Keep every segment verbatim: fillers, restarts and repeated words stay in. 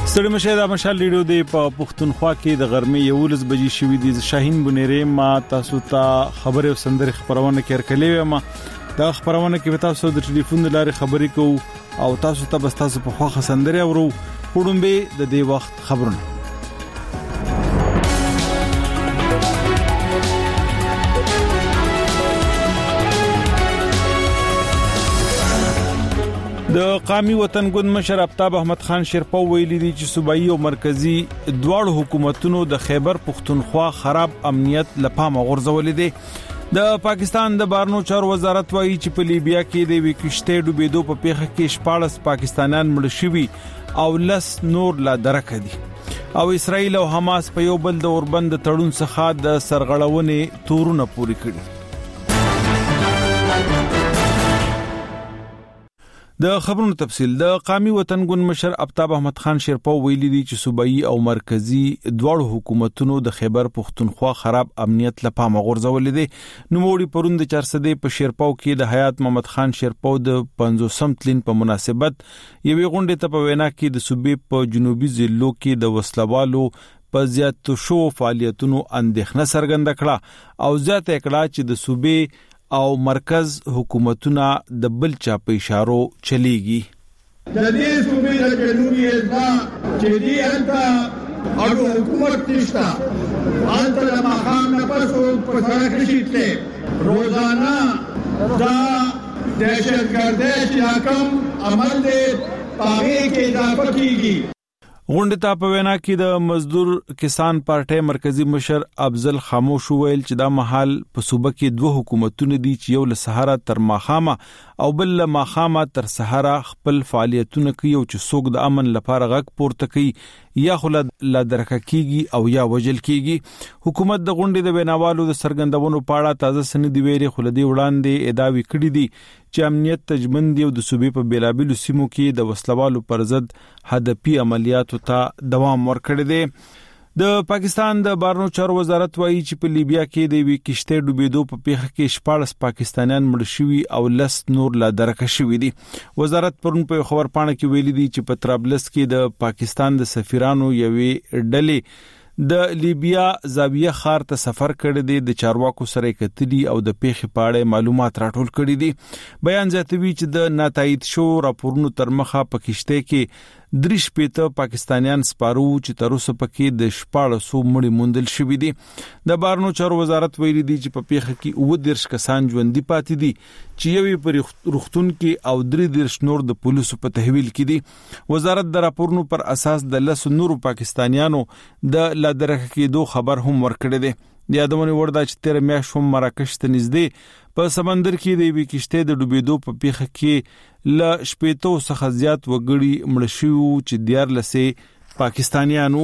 ستړي مشه د مشال ریډیو دی په پښتونخوا کې د غرمې یولس بجې شوې دي. شاهین بنيري ما تاسو ته خبري او سندري خبرونه کړکلې ما دا خبرونه کې تاسو د ټلیفون لارې خبري کو او تاسو ته بس تاسو په خوخه سندري اورو پړم به د دې وخت خبرونه. د قومي وطن ګوند مشر آفتاب احمد خان شیرپا ویلي دي چې صوبایي او مرکزی دواړو حکومتونو د خیبر پښتونخوا خراب امنیت لپاره غورځولې دي. د پاکستان د بارنو چارو وزارت وایي چې په لیبیا کې د وکشته ډوبېدو په پیښه کې شپاړس پاکستانیان مړ شوي او لس نور لا درکه دي او اسرائیل او حماس په یو بل د اوربند تړون څخه د سرغړونې تورونه پوري کړي. د خبرونو تفصيل. د قومي وطن ګوند مشر آفتاب احمد خان شیرپا ویلي دي چې صوبایي او مرکزی دواړو حکومتونو د خیبر پښتونخوا خراب امنیت لپاره غورځولې دي. نوموړي پروند چار سده په شیرپاو کې د حیات محمد خان شیرپاو د پنځوسم تلین په مناسبت یوې غونډې ته په وینا کې د صوبې په جنوبي ضلعو کې د وسلوالو په زیات شو فعالیتونو اندېښنه څرګنده کړه او زیات کړه چې د صوبې او مرکز حکومتونه د بل چا په اشارو چلیږي. د دې صوبې د جنوبي ازدا چې دی انت اړو حکومت نشتا انت د مقام نه پسو په سره کشیته روزانه دا دهشتګردي چې حکم عمل دې پاره کې اضافه کیږي. غونډه ته په وینا کې د مزدور کسان پارټي مرکزی مشر افضل خاموش ویل چې دا محل په صوبه کې دوه حکومتونه دي چې یو له سهارا تر ماخامه او بل له ماخامه تر سهارا خپل فعالیتونه کوي او چې څوک د امن لپاره غږ پورته کوي یا خلک لا درکه کیږي او یا وجل کیږي. حکومت د غونډې د ویناوالو د سرګندونو پاړه تازه سندې ویري خلدي وړاندې اداوي کړې دي چې امنیت تجمن دی او د صوبې په بیلابیلو سیمو کې د وسلوالو پر ضد هدفي عملیاتو ته دوام ورکړی دی. د پاکستان د بارنو چارو وزارت وایي چې په لیبیا کې د وکشته ډوبېدو په پیښه کې شپاړس پاکستانیان مړ شوي او لس نور لا درکه شوي دي. وزارت پرون په خبر پاڼه کې ویلي دي چې په طرابلس کې د پاکستان د سفیرانو یوې ډلې د لیبیا زاویه خار ته سفر کړی دی د چارواکو سره کتلی او د پیښې په اړه معلومات راټول کړي دي. بیان زیاتوي چې د ناتایید شو راپورونو تر مخه په کشته کې دریش پېته پاکستانیان سپارو چې تر اوسه پکې د شپاړسو مړي موندل شوي دي. د بارنو چارو وزارت ویلي دی چې په پیښه کې اووه دیرش کسان ژوندي پاتې دي چې یوې پر روغتون کې او درې دیرش نور د پولیسو په تحویل کې دي. وزارت د راپورونو پر اساس د لس نورو پاکستانیانو د لا درکه کېدو خبر هم ورکړی دی. د یادونه وردا چې تیر میاشت هم مراکش ته نږدې په سمندر کې د یوې کشته د ډوبېدو په پیښه کې ل شپېتو څخه زیات وګړي مړ شوي چې دیارلسه پاکستانیانو.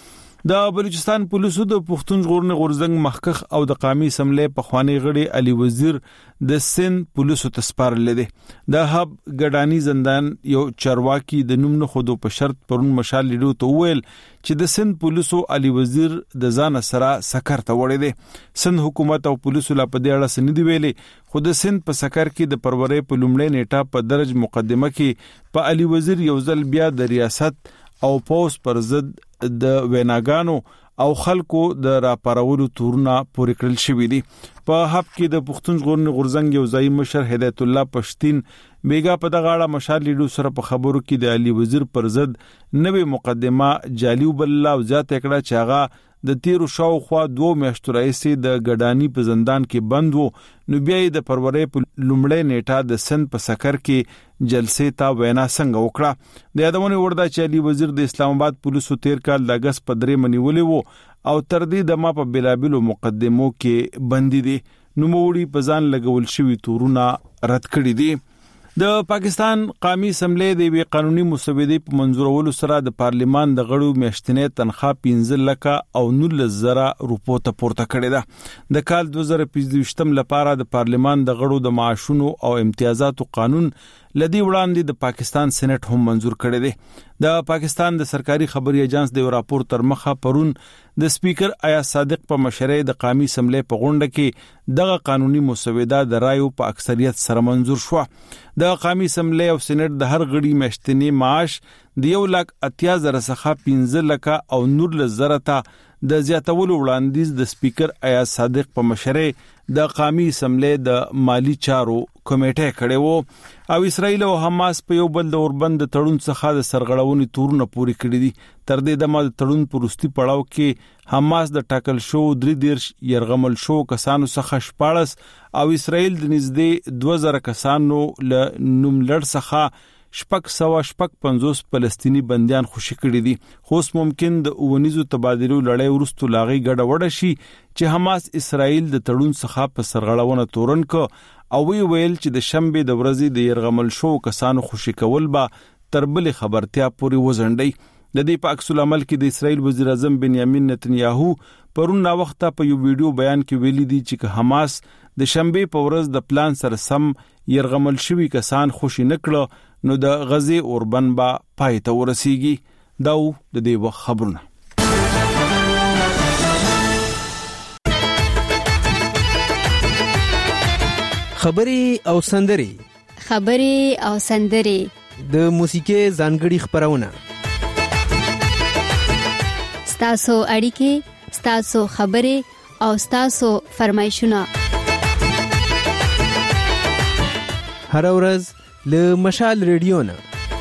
د بلوچستان پولیسو د پښتون ژغورنې غورځنګ مخکخ او د قومي اسمبلی په خواني غړي علي وزیر د سند پولیسو ته سپارل دي. د هب ګډانی زندان یو چرواکي د نوم نه خودو په شرط پرون مشال لیدو ته ویل چې د سند پولیسو علي وزیر د ځان سره سکر ته وړي دي. سند حکومت او پولیسو لا په دې اړه سندې ویلي خو د سند په سکر کې د پرورې په لومړۍ نیټه په درج مقدمه کې په علي وزیر یو ځل بیا د ریاست او پوس پر ضد د ویناګانو او خلکو د راپارولو تورونه پورې کړل شوې دي. په هب کې د پښتون ژغورنې غورځنګ یو ځای مشر هدایت الله پښتين بیګا په دغه اړه مشال لیدو سره په خبرو کې د علي وزیر پر ضد نوې مقدمه جعلي وبلله او ځات کړه چې هغه د تیرو شاوخوا دوه میاشتو راځي د ګډانی په زندان کې بند وو. نو بیا د پرورې په لومړۍ نیټه د سند په سکر کې جلسې ته وینا څنګه وکړه. د یادونه وردا چې علي وزیر د اسلام آباد پولیسو تیر کال د اگست په درې منیولې وو او تر دې د ما په بلابلو مقدمو کې بندي دي. نو موړي په ځان لګول شوی تورونه رد کړی دي. د پاکستان قومي اسمبلی د وی قانوني مسودې په منزورولو سره د پارلیمان د غړو میاشتنې تنخواه پنځه لکه او نولس زره روپو ته پورته کړې ده. د کال دوه زره پنځه لپاره د پارلیمان د غړو د معاشونو او امتیازاتو قانون لدی وړاندې د پاکستان سېنات هم منزور کړی دی. د پاکستان د سرکاري خبري اژانس د راپور تر مخه پرون د سپیکر آیا صادق په مشرۍ د قومي اسمبلی په غونډه کې دغه قانوني مسوده د رایو په اکثریت سره منزور شو. د قومي اسمبلی او سېنات د هر غړي میاشتنی معاش د یو لک اتیا زره څخه پنځه لکه او نور لزره ته د زیاتولو وړاندیز د سپیکر ایاز صادق په مشرۍ د قومي اسمبلی د مالی چارو کمیټه کړې وو او اسرائیل او حماس په یو بل د اوربند تړون څخه د سرغړونې تورونه پوري کړی دي. تر دې دمه د تړون پروستي پړاو کې حماس د ټاکل شو درې دیرش يرغمل شو کسانو څخه شپاړس او اسرائیل د نږدې دوه زره کسانو له نوملړ څخه شپږ سوه شپږ پنځوس فلسطینی بنديان خوشي کړي دي. خو ممکن د اونیزو تبادلو لړۍ ورستو لاغي ګډه وډه شي چې حماس اسرائیل د تړون څخه په سرغړونه تورن کو او وی ویل چې د شنبه د ورځې د يرغمل شو کسانو خوشي کول به تربل خبرتیا پوري وزنډي. د دې په عکس العمل کې د اسرائیل وزیر اعظم بنیامین نتنیاهو پرون نا وخت په یو ویډیو بیان کې ویلي دي چې حماس د شنبه په ورځ د پلان سره سم يرغمل شوی کسان خوشي نکړه نو د غزي اوربن با پای ته ورسیږي. دا د دې وخت خبرونه. خبري او سندري خبري او سندري د موسیقي ځانګړي خبرونه ستاسو اړیکې ستاسو خبري او ستاسو فرمایشونه هر ورځ له مشال ریډیو نه.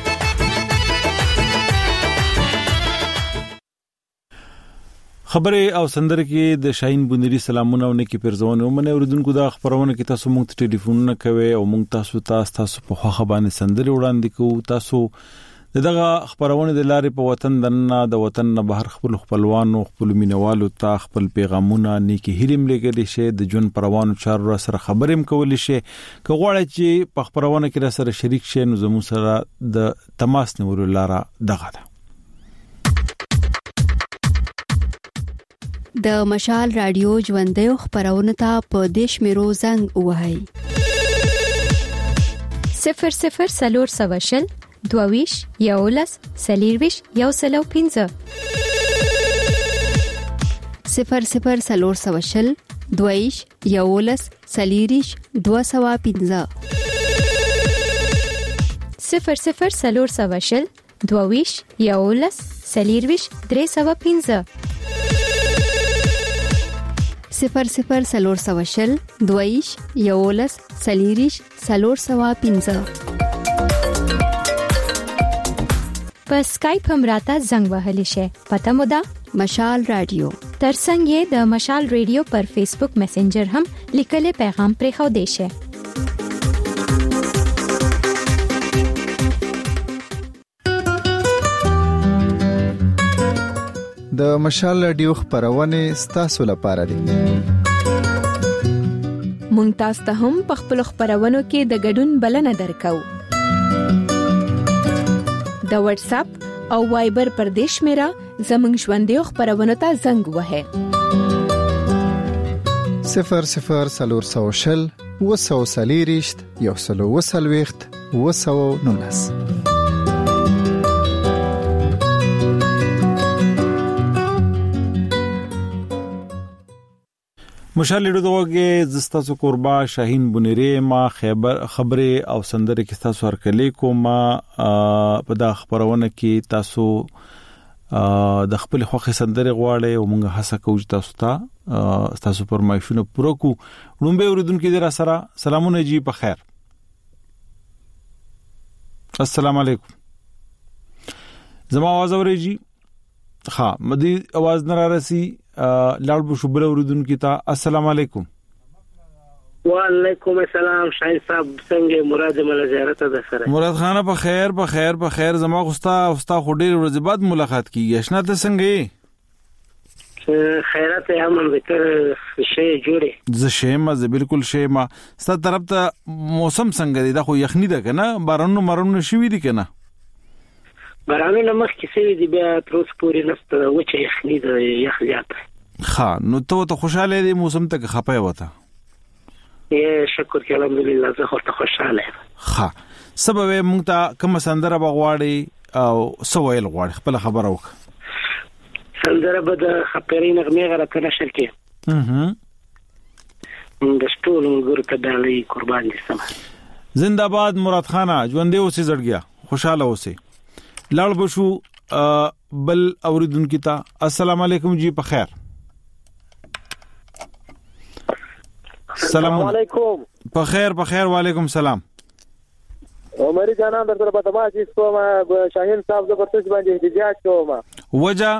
خبره او سندره کې د شاهین بونری سلامونه او نیکی پرزونه ومنه اوردونکو دا خبرونه کې تاسو مونږ ته ټلیفونونه کوي او مونږ تاسو ته تاسو په خوا خبرونه سندره وړاندې کوو. تاسو دغه خبرونه د لارې په وطن دنه د وطن نه بهر خپل خپلوانو خپل مینوالو ته خپل پیغامونه نیکی هیرم لګل شي د جون پروانو چارو سره خبرېم کول شي. که غواړئ چې په خبرونه کې را سره شریک شئ نو زموږ سره د تماس نیولو لاره دغه ده. د مشال رادیو ژوندې خبرونه ته په دیش میرو زنګ وهاي صفر صفر سلور سواشل دوویش یولس سلیرویش یو سلو پینزه صفر صفر سلور سواشل دوویش یولس سلیریش دو سوا پینزه صفر صفر سلور سواشل دوویش یولس سلیرویش درې سوا پینزه صفر صفر سلور سواشل دوویش یولس سلیریش سلور سوا پینزه. په سکایپ هم راته زنګ وهلی شي. پته مو ده مشال رادیو. ترڅنګ یې د مشال رادیو پر فیسبوک میسنجر هم لیکلي پیغام پرې خو دی شي. د مشال رادیو خبرونه ستاسو لپاره دي. مونږ تاسو ته هم په خپل خبرونو کې د ګډون بلنه درکو. د واتس اپ او وایبر پر دیش میرا زمنګ ژوندې خبرونه ته زنګ وهه صفر صفر سلور سوشل وسو سلیریشت یو سلو وسلويخت وسو نونس. مشال لډوګه زستاسو قربا شاهین بونری ما خبر خبره او سندره کې تاسو هرکلی کوم په دا خبرونه کې تاسو د خپل خوخه سندره غواړي او موږ هڅه کوو تاسو ته تاسو پرمایشونه پوره کو. لومبه اوریدونکو دې را سره سلامونه جی په خیر. السلام علیکم. زما आवाज اوريږي؟ ها مدي आवाज نه را رسي لاړ بو شبره اوریدونکو ته السلام علیکم. وعلیکم السلام. شاهین صاحب څنګه مراد مل زیارت ده سره؟ مراد خان په خیر په خیر په خیر. زما غوستا غوستا خډیر ورځ بعد ملاقات کیږي. آشنا ته څنګه خیرات امن ذکر شی جوړه ز شیمه ز بالکل شیمه. ست طرف ته موسم څنګه دی؟ دا خو یخنی ده کنه؟ بارانو مرونو شوی دی کنه؟ بارانو مخ کې سوي دی بیا تر اوسه پورې نسته وچه یخنی ده یخ زیات. ها نو ته ته خوشاله دی موسم ته خپه وته؟ یې شکر کې الحمدلله زه خو ته خوشاله یم. ها سبب مونږ ته کوم سندره بغواړي او سویل غواړي خپل خبره وک. سندره به د خپرې نغمه غره کنه شرکه. اها د ټول ګور ته دالي قربان دي سم. زنده‌باد مراد خانه ژوندې اوسې زړګیا خوشاله اوسې. لاړ بشو بل اوریدونکو ته. السلام علیکم جی په خیر. السلام علیکم. په خیر په خیر. وعلیکم السلام. عمر جانان درته په تماس کوم شاهین صاحب زبردست باندې احتجاج کوم. وجه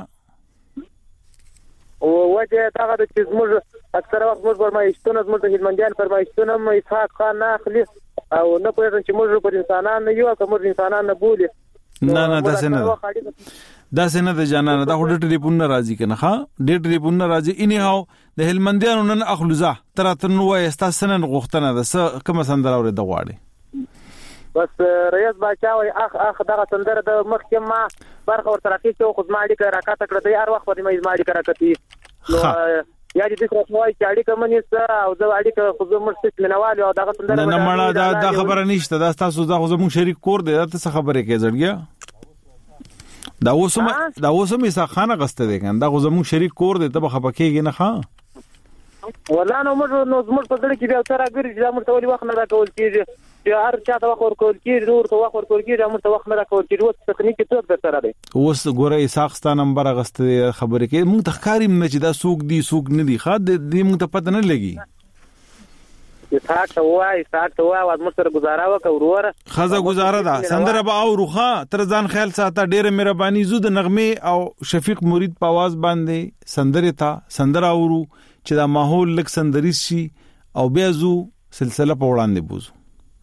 او وجه دا د چې موږ اکثر وخت موږ فرمایشتونه موږ د هلمندیان فرمایشتونه مې اسحاق خان نه اخلي او نه پوهیږم چې موږ پر انسانان نه یو که موږ انسانان نه بولي. نه نه دا څنګه دا څنګه د جانانه دا هډ ټلیفون راځي کنه ها ډېر ټلیفون راځي اني هاو د هلمندیانو نن اخلوزه تر تنو وای استاسنن غوښتنه ده څه کوم سندره اوري د غواړي بس ریاض باچا وای اخ اخ دغه سندره د مخکې ما برخه ورته راکېته او خدماتي کړه راکاته کړه د هر وخت په مې ماړي کړه کتی نو یا دې څه وای چې اړیکه منې سره او زه اړیکه خو زه مرسته منوال او دغه سندره نه مړه دا د خبره نشته دا تاسو دا خو زموږ شریک کور دی دا څه خبره کې زړګیا دا اوسم دا اوسم یې ځخانه غسته دي کنه دا خو زموږ شریک کور دی ته به خپکیږي نه ښا ولا نو موږ نو زموږ په دړ کې بیا تر اګر چې موږ ته ولي وخت نه راکول کیږي چې هر چا ته وخت ورکول کیږي نور ته وخت ورکول کیږي موږ ته وخت نه راکول کیږي اوس تخنیکی څه در سره دی اوس ګوره اساقستا نمبر غسته خبره کې موږ تخکاریم نه چې دا سوق دی سوق نه دی خا دې موږ ته پته نه لګي اسحاق ته وای اسحاق ته وای موږ سره گزاره وکړو وروره خزه گزاره ده سندره به او روخه تر ځان خیال ساته ډېر مهرباني زو د نغمه او شفیق مرید په आवाज باندې سندره تا سندره اورو چې دا ماحول لک سندري شي او بیا زو سلسله په وړاندې بوزو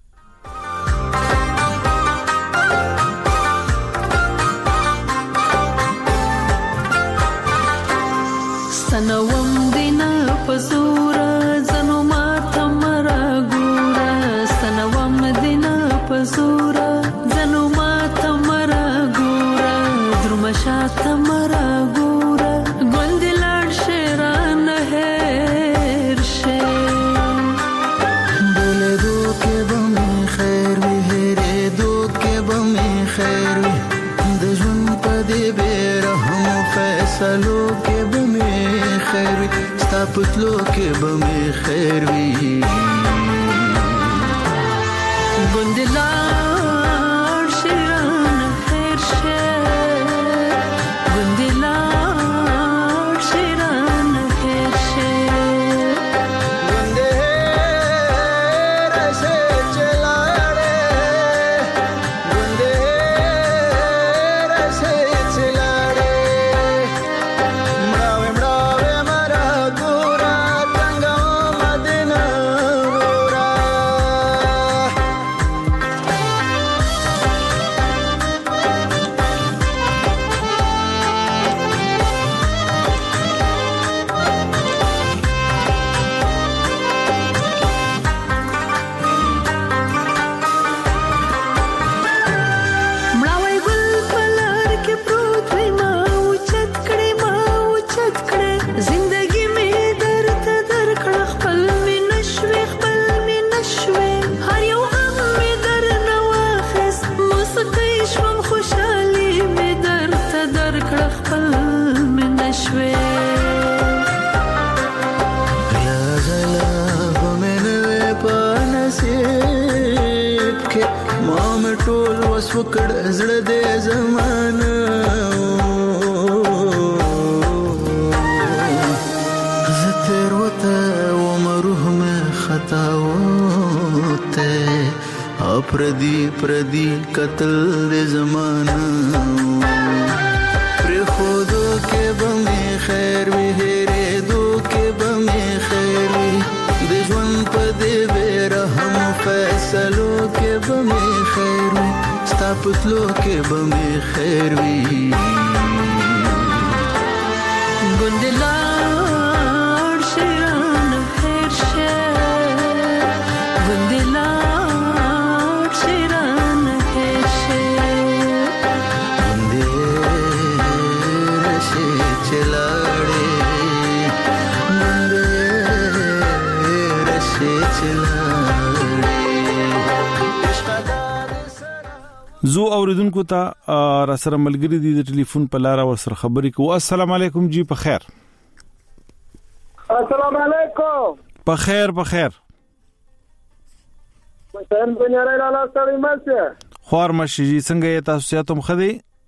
سنوم دینا پزورا زنو ماتا مرا گورا سنوم دینا پزورا زنو ماتا مرا گورا درمشاتا مرا گورا گوندی لار شیران هیر شیر بولے دو کے بمی خیر وی ہیرے دو کے بمی خیر وی دجون پا دی بیرہم فیصلو کے بمی خیر وی ستا پتلو کے بمی خیر وی گندلار شیران خیر شیر گندلار شیران خیر شیر گندے رسے چلاڑے گندے رسے چلاڑے مراوے مراوے مرا گورا تنگا مدینہ گورا مړاوی ګل پلار کې پروت وي ما اوچت کړې ما اوچت کړې زندګي مې درته درکړه خپل مې نشوي خپل مې نشوي هر یو غم مې درنه واخیست موسیقي شوم خوشحالي مې درته درکړه خپل مې نشوي غلا غلا بمنوي په نصیب کې ما مې ټول وس وکړ زړه دې زمانه زه تیر وته وم روح مې خطا وته اپردي پردي قتل دې زمانه پر خودو کې بمې خیر وی هېرې دو کې بمې خیر وی د ژوند په دې بیرحم فیصلو کې بمې خیر وی ستا پتلو کې بمې خیر وی گندلار شیران خیر شیر گندلار شیران خیر شیر گندے رشے چلاڑے گندے رشے چلاڑے زو اوریدونکو ته را سره ملګری دي د ټلیفون په لار او سره خبرې کوو. السلام علیکم جی په خیر. السلام علیکم په خیر په خیر. مثلا بنیاره لاله ستړي مشه خوار مشي څنګه یې تاسو ته مخدي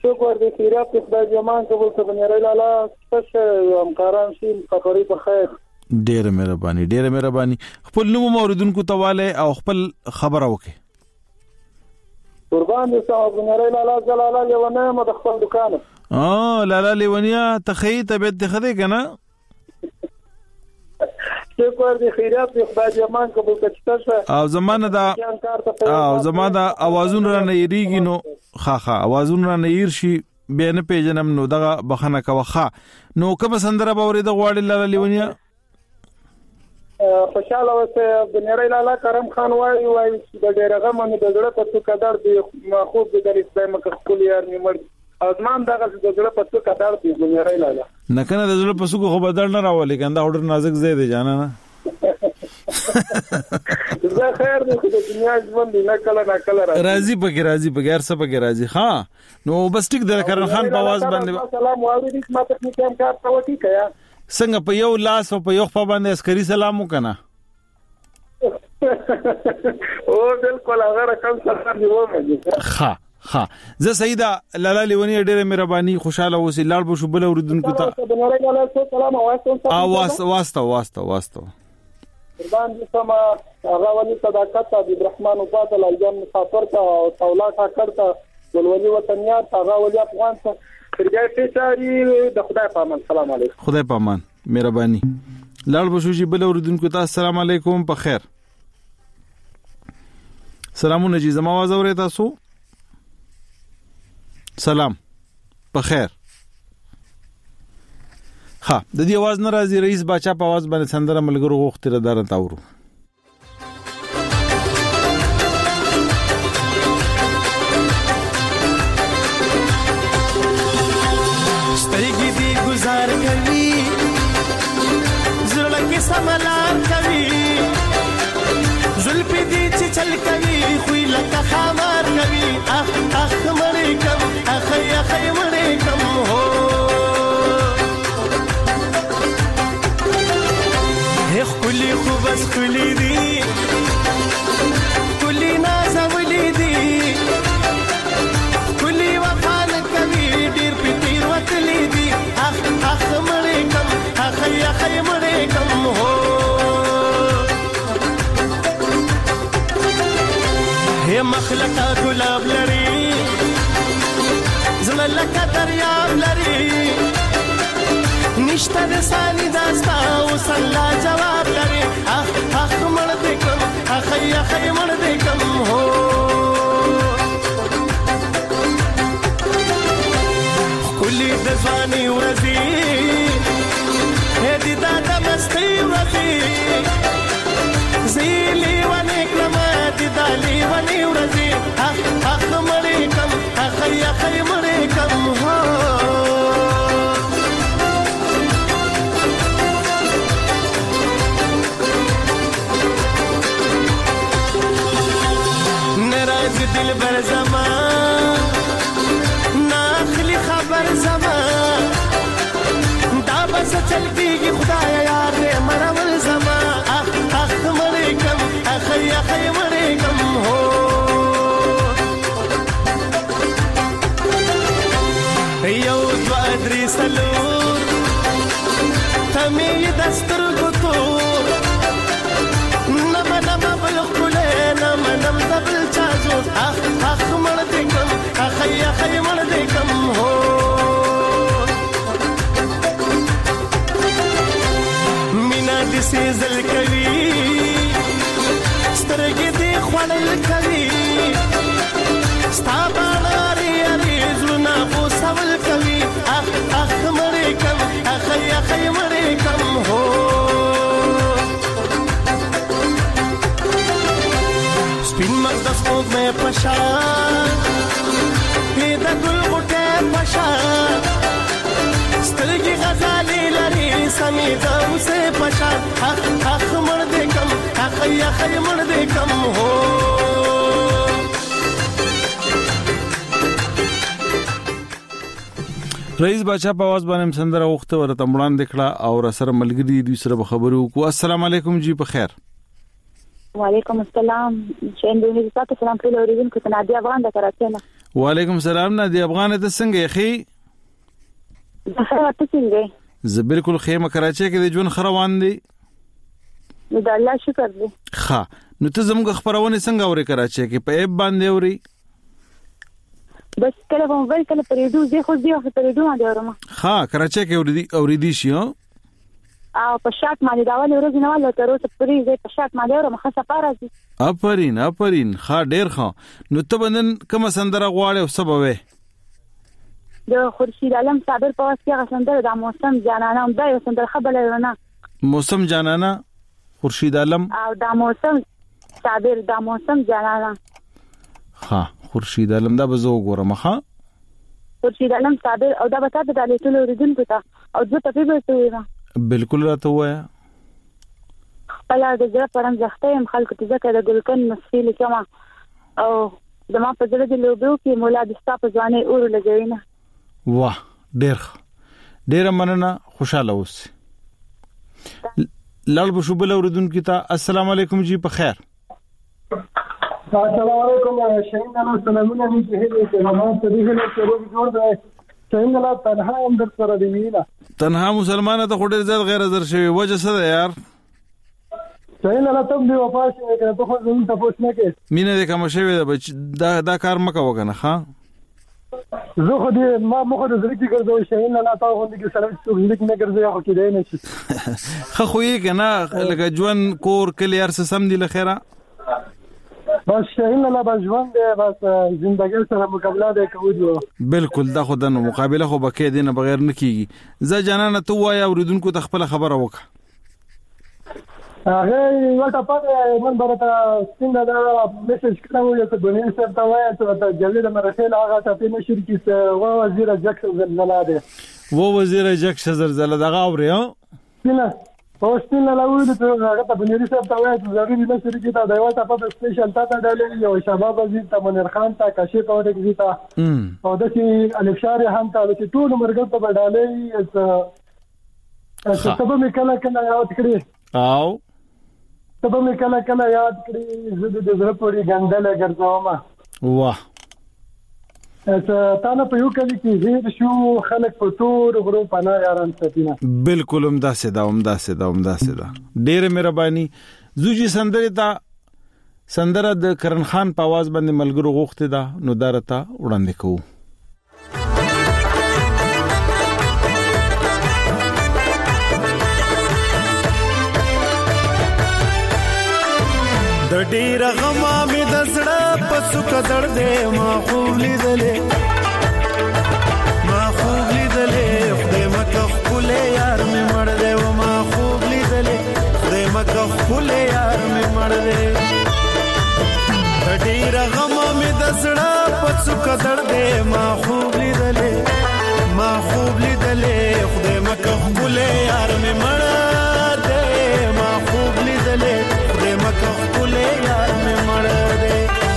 شکر دې خیرات په خدای جمان قبول ته بنیری لالا څه همکاران شي خبرې په خیر. ډېره مهرباني ډېره مهرباني. خپل نوم اوریدونکو ته واله او خپل خبره وکړي. قربان دې صاحب بنیری لالا زلالا لیونه مو د خپل دکان. اه لالا لیونیا تخی طبيعت ته خده کنه. شکر دې خیرات په خدای جمان قبول کړه. او زمانه دا او زمانه دا اوازون را نه یریږي نو خا خا اوازون را نه ير شي به نه پیژنم نو دغه بخنه کوخه نو کوم سندره باورې د غواړي لاله لیونیا خوشاله اوسه بنیری لالا کرم خان وای وای د ډیرغه من د زړه په څو قدر دی مخوب د درې مکه خپل یار نیمړ ازمان دغه د زړه په څو قدر دی بنیری لالا نه کنه د زړه په څو خو بدل نه راولي کنده اورډر نازک زید جانا نه زه خیر دې د دنیا ژوند نه کله نه کله راضي پکې راضي پکې هر څه پکې راضي ها نو بس ټیک در کرن خان په आवाज باندې سلام واوري ما ته کوم کار کوي کیا څنګه په یو لاس او په یو خپل باندې عسکري سلام وکنه او بالکل هغه رقم سره دی ومه ها ها زه سیدا لالا لیونی ډېره مهرباني خوشاله اوسې لاړ بو شو بل اوریدونکو ته سلام واسطه واسطه واسطه واسطه قربان دي سما هغه ولي صداقت د عبدالرحمن وفات الایام مسافر کا او تولا کا کرتا ولولي وطنیات هغه ولي افغان ته فرګای ته د خدای پامان. سلام علیکم. خدای پامان مهرباني. لاړ بشو جی بل اوریدونکو ته السلام علیکم په خیر. سلامونه جی زما आवाज اورئ تاسو. سلام په خیر. ها د دې आवाज ناراضي رئیس باچا په आवाज باندې سندره ملګرو غوښتره دار تاورو. سترګې دې گزار کوي زړه کې سملار کوي زلفې دې چې چل کوي خوې لکه خمار کوي اخ اخ مړې کم اخ اخ مړې کم هو هخ کلی خوب اس کلی دی کلی ناز ولی دی کلی وفان کوي ډیر پتیر وتلی دی اخ اخ مړې کم اخ اخ مړې کم هو هي مخلقه ګلاب لري زملکه دریاب لري نشته د سالي داستا او سلا جواب لري اخ اخ مړ دې کم اخ اخ مړ دې کم هو کلی د ځواني ورځي هدي دا د مستي ورځي زيلي وني کلمه دي دالي وني ورځي اخ اخ مړ کم اخ اخ مړ کم هو دل بر زمان ناخلی خبر زمان دا بس چل کیږي خدایا یار دې مرول زمان اخ اخ مړې کم اخ اخ مړې کم هو یو دو ادري سلور تمې دستر ګتو نم نم بل خله نم نم دبل چازو اخ اخ مړ دې کم اخ اخ مړ دې کم هو مینا دې سېزل کوي سترګې دې خوړل کوي ستا باندې اړې زړه په سوال کوي اخ اخ مړ کم اخ اخ مړ کم هو سپین مقدس موږ مې پشا پیدا ګل غټه پشا سترګې غزالې لري سمې دمسه پشا اخ اخ مړ دې کم اخ اخ مړ دې کم هو رئیس باچا په आवाज باندې سندره وخته ورته مړاندې کړه او را سره ملګری دي سره خبرو کو. السلام علیکم جی په خیر. وعلیکم السلام. چې اندونیزیا ته سلام پیل اوریدونکو ته نادي افغان د کراچۍ نه. وعلیکم السلام نادي افغان ته څنګه یې خې زه ته څنګه زه بالکل خیمه کراچۍ کې د ژوند خروان دي د الله شکر دی ښه نو ته زموږ خبرونه څنګه اوري کراچۍ کې په ایپ باندې اوري بس کله په موبایل کله په ریډیو زه خو زه په ریډیو باندې اورم ها کراچۍ کې اوري اوري شي او په شات باندې دا ول ورځ نه ول تر اوسه پرې زه په شات باندې اورم خاصه پارازي اپرین اپرین ښه ډیر ښه نو ته بندن کوم سندره غواړې او سبب د خورشید عالم صابر په واسطه غسندره د موسم جانانه هم دا یو سندره خبره ونه موسم جانانه خورشید عالم او د موسم صابر د موسم جانانه ها خورشید عالم دا بزو ګورم ها خورشید عالم صابر او دا به تاسو د لیکلو اوریدونکو ته او د تفصیل ته وایي بالکل راته وایا خپل د ځای پرم ځخته هم خلکو ته ځکه د ګلکن مسفیل کما او زما په ځل د لوبو کې مولا د ستا په ځواني اور لګوینه واه ډیر ډیر مننه خوشاله اوس لال بشو بل اوردونکو ته السلام علیکم جی په خیر السلام علیکم شاهین الله سلامونه دې چې هغه ته دې له سره جوړ دی شاهین الله تنها هم در سره دی ویلا تنها مسلمانه ته خډر زیات غیر حاضر شوی وجه څه ده یار شاهین الله ته دی وفاش کړه ته خو زموږ ته پوښتنه کې مینه دې کوم شوی ده بچ دا دا کار مکه وکنه ها زه خو دې ما مخه د ذکر ګرځو شاهین الله ته خو دې سره څه ذکر نه ګرځي خو کې دی نه شي خو خو یې کنه لکه ژوند کور کلیر سم دی لخيره بس شاهین الله بس ژوند دی بس ژوندۍ سره مقابله دی کوو بالکل دا خو د مقابله خو بکې دینه بغیر نه کیږي زه جنانه ته وای اوریدونکو ته خپل خبره وکړه هغه ولته پاتې من برته څنګه دا میسج کړو یو څه بنین سره تا وای ته جلدی د مرسل هغه ته په شرکت کې و وزیر جک زلزلہ ده و وزیر جک زلزلہ دغه اوري ها نه اوستین لا وې ته هغه ته بنین سره تا وای ته ضروري نه شرکت دا یو ته په سپیشل تا ته ډالې یو شباب عزیز ته منیر خان ته کاشي په وړه کې تا او د چې الفشار هم ته چې ټول مرګ په ډالې څه سبب مې کله کله یاد کړی او تبه مې کله کله یاد کړی زه د زړه پورې ګندل ګرځوم واه اته تا نه په یو کلی کې زه شو خلک په تور غرو پناه یاران ساتینه بالکل عمدہ سدا عمدہ سدا عمدہ سدا ډېر مهرباني زوجي سندره تا سندره د کرن خان په आवाज باندې ملګرو غوښته ده نو دارته وړاندې کوو د ډیر غما مې د زړه په سوک درد ما خوب لیدلې ما خوب لیدلې خدای مکه خپل یار مې مړ دی و ما خوب لیدلې خدای مکه خپل یار مې مړ دی د ډیر غما مې د زړه په سوک درد ما خوب لیدلې ما خوب لیدلې خدای مکه خپل یار مې مړ دی ما خوب لیدلې خدای مکه خپل یار مې مړ دی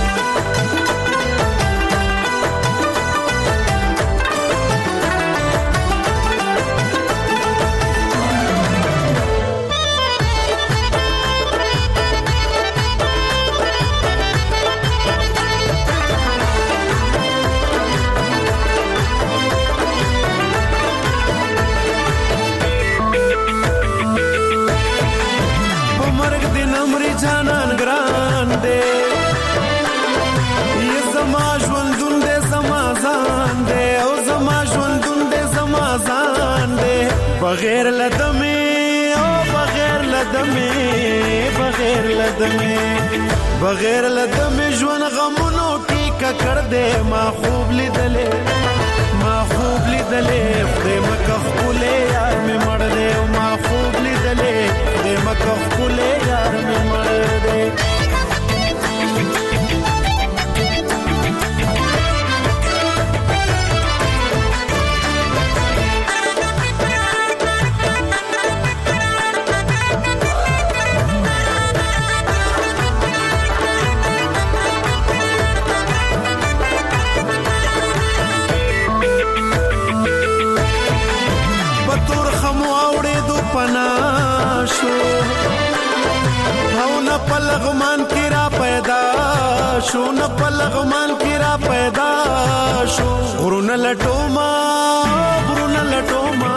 جانان ګران دې یې زما ژوندون دې زما ځان دې او زما ژوندون دې زما ځان دې بغیر لدمه او بغیر لدمه بغیر لدمه بغیر لدمه ژوند غمونو کې ککړ دې ما خوب لیدلې ما خوب لیدلې خدای مکه خپل یار مې مړ دې ما خوب لیدلې خدای مکه خپل یار مې مړ پلغمان کی را پیدا شو نه پلغمان کې را پیدا شو غرونه لټوما غرونه لټوما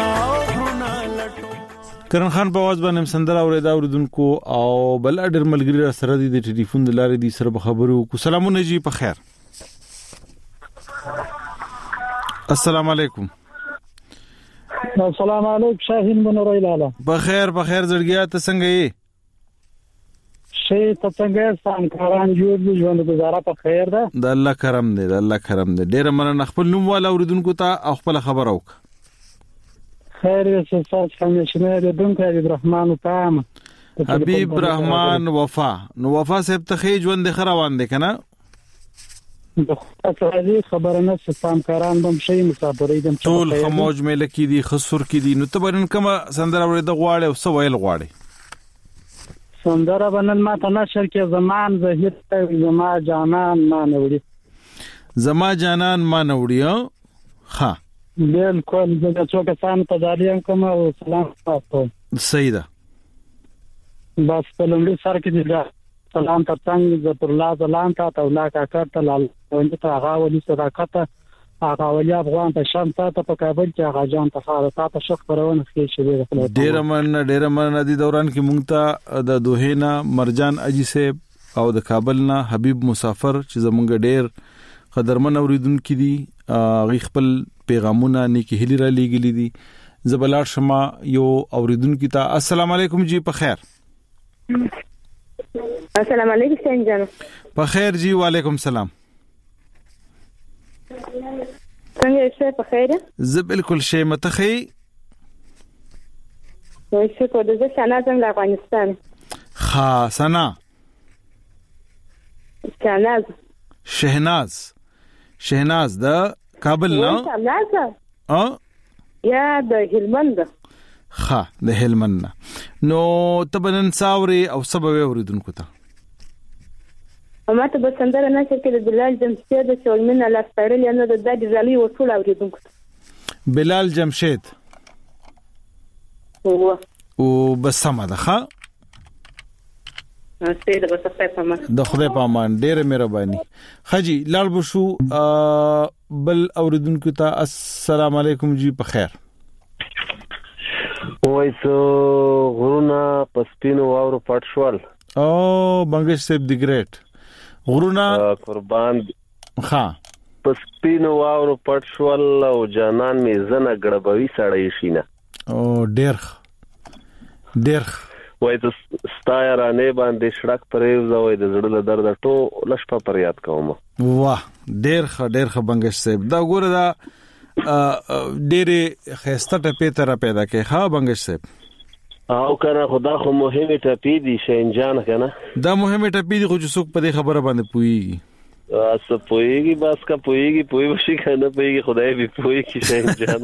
کرن خان په आवाज باندې سندره اوریدا اوریدونکو او بل اډر ملګری را سره د ټلیفون د لارې دي سره خبرو کو سلامونه جی په خیر السلام علیکم السلام علیکم شاهین بن رویلاله بخیر بخیر زړګیا ته څنګه یې شي ته څنګه سانکاران جوړ دي ژوند گزاره په خیر ده د الله کرم دی د الله کرم دی ډیر مننه خپل نوم والا اوریدونکو ته خپل خبر اوک خیر یې ساس کمیشنر د دونکو حبیب رحمان تام حبیب رحمان وفا نو وفا صاحب ته خې ژوند خروان دي کنه د خاطرې خبره نه سامکاران بم شي مسافرې دم ټول خموج مې لکی دي خسر کی دي نو ته برن کما سندره ورې د غواړې او سو ویل غواړې سندره بنن ما ته نشر کې زمان زهیر زما جانان ما نوړي زما جانان ما نوړي ها بالکل د څوک سان ته دالیم کوم او سلام تاسو سیدا بس په لومړي سر کې دي سلام ته څنګه ز پر لا سلام ته او لا کا کړه لال وند ته هغه ولي صداقت هغه ولي افغان ته شام ته په کابل کې هغه جان ته خاله ته شخ پرونه کې شوی د ډیر من ډیر من د دوران کې مونږ ته د دوهینا مرجان اجي سیب او د کابل نه حبیب مسافر چې زمونږ ډیر قدرمن اوریدونکو دي غي خپل پیغامونه نیکی هلی را لېګلې دي زبلار شما یو اوریدونکو ته السلام علیکم جی په خیر السلام علیکم سنجان په خیر جی وعلیکم سلام څنګه یې په خیر زه بالکل شی متخی نو څه کو د سنا څنګه افغانستان خا سنا شهناز شهناز شهناز د کابل نه شهناز ا یا د هلمند خا د هلمند نو تبنن ساوري او سبب اوریدونکو ته اما ته به سندره نه چې د بلال جمشید د چولمن الله ستړل یا نو د دادی رالي وصول اوریدونکو ته بلال جمشید او او بسمه ده ښا سید بس په پامان د خدای په امان ډیره مهرباني خجی لاړ بشو بل اوریدونکو ته السلام علیکم جی په خیر وایسو غرونا پسپینو واورو پټ شوال او بنگش سیب دی گریټ غرونا قربان ها پسپینو واورو پټ شوال او جانان می زنه غړبوي سړی شینه او ډیر ډیر وایته ستای رانه باندې شړک پرې زوي د زړه درد ټو لشپه پر یاد کوم واه ډیر ښه ډیر ښه بنگش سیب دا ګوره دا ډېرې خسته ټپې تر پیدا کې ها بنگش صاحب او کنه خدا خو مهمه ټپې دي شینجان کنه دا مهمه ټپې دي خو چې څوک په دې خبره باندې پويږي اس پويږي بس کا پويږي پوي وشي کنه پويږي خدای به پوي کی شینجان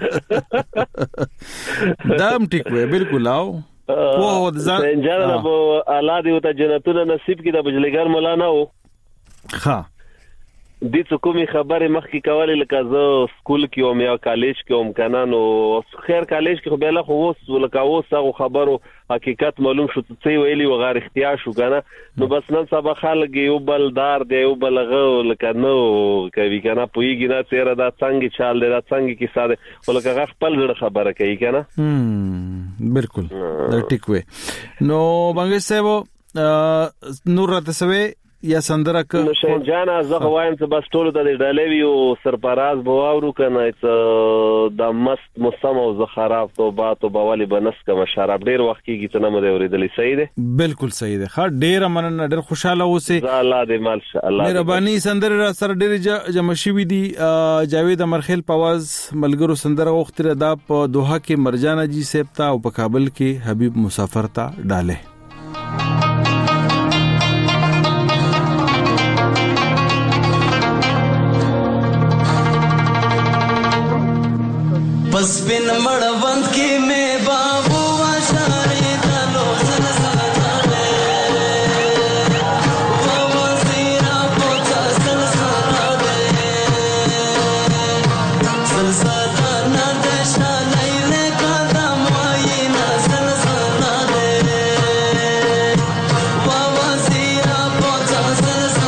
دام ټیک وې بالکل او او شینجان د الله دې وته جنتونه نصیب کړي د بجلیګر مولانا و ها د څه کومي خبره مخکې کولې لکه زه سکول کې او یا کالج کې هم کنه نو خیر کالج کې خو بل خو وس ولکه وس هغه خبرو حقیقت معلوم شو څه ویلي و غیر اختیار شو کنه نو بس نن سبا خلک یو بلدار دی یو بلغه لکه نو کوي کنه پویږي نه چیرې دا څنګه چال دی دا څنګه کې ساده ولکه خپل ځړ خبره کوي کنه هم بالکل دا ټیک وې نو بنگش صاحب نور راته سوي یا سندره ک نو شینجان زه وایم چې بس ټول د ډالې ویو سرپراز بواورو کنه چې د مست موسم او زه خراب توبه توبه والی بنس کما شراب ډیر وخت کېږي چې نه مده اوریدلې صحیح ده بالکل صحیح ده ښه ډیر مننه ډیر خوشاله اوسه الله دې مال الله مهرباني سندره را سره ډیر جمع شوی دي جاوید امرخیل پواز ملګرو سندره وختره دا په دوحه کې مرجان جی صاحب تا او په کابل کې حبیب مسافر تا ډاله बस बिन मड़वंत की में बाबू आशारे दलो सलसले वो वजीरा पोचा सलसला दे सलसला ना दशा नैले कदम आई ना सलसला दे वो वजीरा पोचा सलसला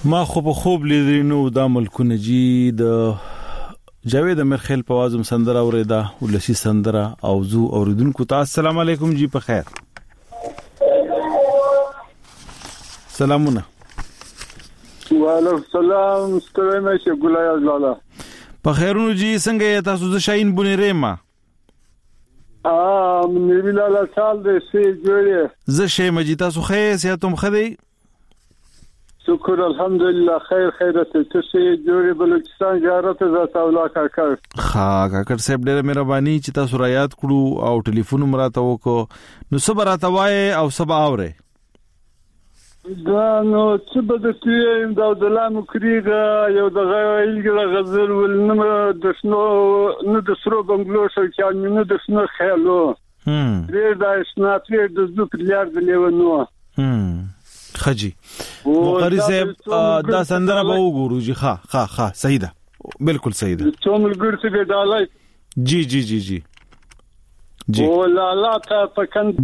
ما خو په خوب لیدلی نو دا ملکونه جی د جاوید امرخیل په وازم سندره اوریدا ولسی سندره او زو اوریدونکو ته السلام علیکم جی په خیر سلامونه وعلیکم السلام ستړی مشه ګلای لالا په خیرونو جی څنګه تاسو ز شاین بونیره ما ا مې لالا سال دې سي جوړه ز شې مجي تاسو خیر سیاتم خدي شکر الحمدلله خیر خیرت ته سي جوړه بلوچستان زیارت ز تاولا کاکر خا کاکر صاحب ډېر مهرباني چې تاسو را یاد کړو او ټلیفون مراته وکړو نو صبر راته او سبا اوره دا نو څه به د تیم دا د لامو کریغه یو د غویلګه غزل ولنم د شنو نو د سرو بنگلو شو چې نو د شنو خیالو هم ډېر دا شنات ډېر د زو پلیار د لیونو هم خجی مقری صاحب دا سندره به وګورو جی ها ها ها صحیح ده بالکل صحیح ده څومره ګرځي به ډالای جی جی جی جی جی او لا لا ته پکند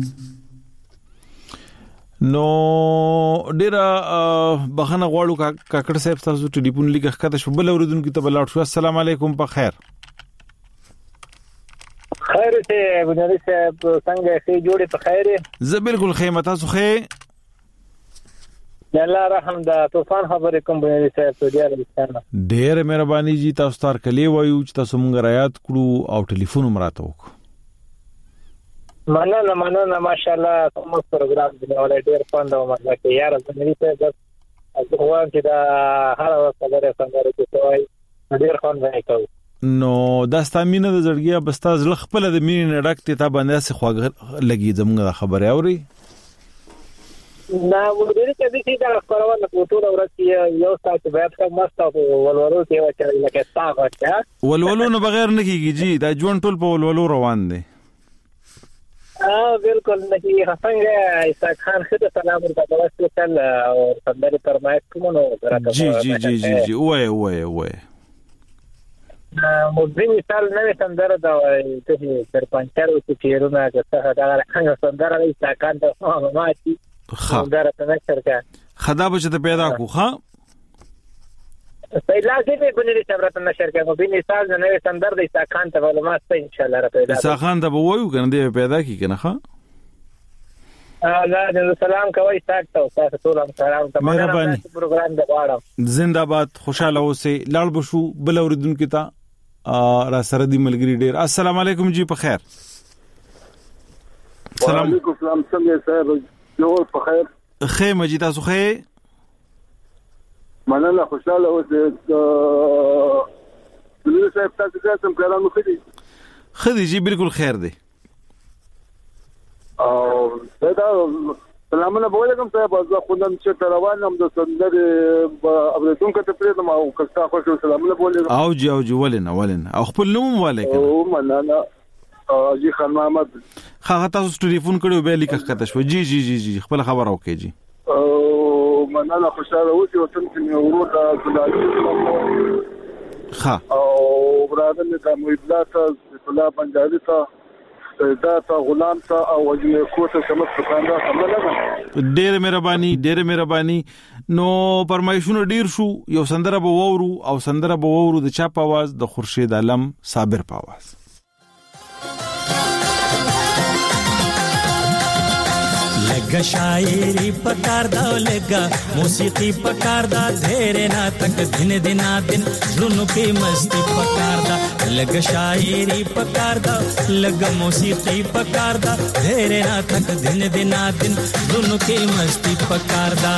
نو ډیره بخنه غواړو کاکړ صاحب تاسو ټلیفون لیکه کته شو بل اوریدونکو ته بلاړ شو السلام علیکم په خیر خیر ته بنیادی صاحب څنګه سي جوړه په خیر زه بالکل خیر تاسو خیر الله رحم دا طوفان خبره کوم بنیادی صاحب ته ډیره ډیره مهرباني جی تاسو تر کلی وایو چې تاسو مونږ رايات کړو او ټلیفون مراته وکړو مننه مننه ماشاءالله کوم پروګرام دی ولې ډیر خوند او مزه کوي یار زمري ته بس هغه چې دا هر وخت سره څنګه کوي ډیر خوند راکوي نو دا ستامینه د زړګیا بس تاسو ل خپل د مين ډکته تا باندې سه خواږه لګي زموږه خبره اوري نا مدیر ته دې دا خبرونه په ټول ورځ یو ساعت بعد کا مست او ولولو کې وچا لکه تاغه چا ولولو نه بغیر نه کیږي جی دا ژوند ټول په ولولو روان دي اه بالکل نکی څنګه عیسی خان خدای سلام ورته وکړل او صدر فرمایش کوم نو راته جی جی جی جی جی وای وای وای مو دې مثال نه سندره دا ته تر پنځه او چیرونه که دا هغه سندره عیسی خان ته ما چې سندره ته نشرکا خدا به ته پیدا کو ها پیدا کې په دې صبرت نشر کې مو بیني ساز نه سندر د عیسی خان ته معلومات ته ان شاء الله را پیدا عیسی خان ته وایو کنه دې پیدا کی کنه ها الله سلام کوي تاسو تاسو ټول سلام ته مهرباني پروګرام د واړم زنده‌باد خوشاله اوسئ لاړ بشو بل اوریدونکو ته را سره دی ملګری ډیر السلام علیکم جی په خیر سلام علیکم سلام څنګه صاحب نو په خیر خیر مجید تاسو خیر مننه خوشاله اوسه دلته صاحب تاسو څنګه کارونه کوي خدي جی بالکل خیر دی او دا سلامونه بوله صاحب زه خوندم چې روانم د سندر اوریدونکو ته پریدم او کستا خوشو سلامونه بوله او جی او جی ولنه ولنه او خپل نوم ولیکم او مننه جی خان محمد خا تاسو ټلیفون کړو به لیکه کته شو جی جی جی جی خپل خبر اوکې جی او مننه خوشاله اوسئ او تم چې ورو دا ګلالي ها او برادر ته مویدات الله بنجاري ته دا ته غلام ته او کوټه سمت پکاندا سمله ډېر مهرباني ډېر مهرباني نو پرمایشونو ډیر شو یو سندره به وورو او سندره به وورو د چا په आवाज د خورشید عالم صابر په आवाज لگا شاعری پکار دا لگا موسیقی پکار دا دھیرے نا تک دن دنا دن زلونو کی مستی پکار دا لگا شاعری پکار دا لگا موسیقی پکار دا دھیرے نا تک دن دنا دن زلونو کی مستی پکار دا